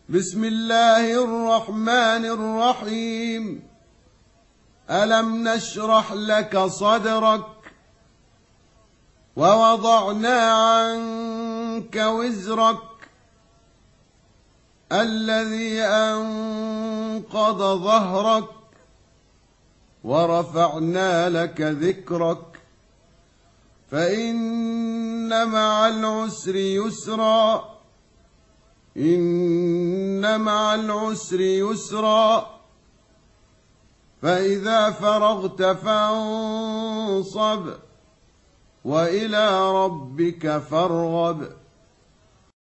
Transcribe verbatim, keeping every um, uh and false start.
بسم الله الرحمن الرحيم. ألم نشرح لك صدرك ووضعنا عنك وزرك الذي أنقض ظهرك ورفعنا لك ذكرك فإن مع العسر يسرا إن مع العسر يسرا فإذا فرغت فانصب وإلى ربك فارغب.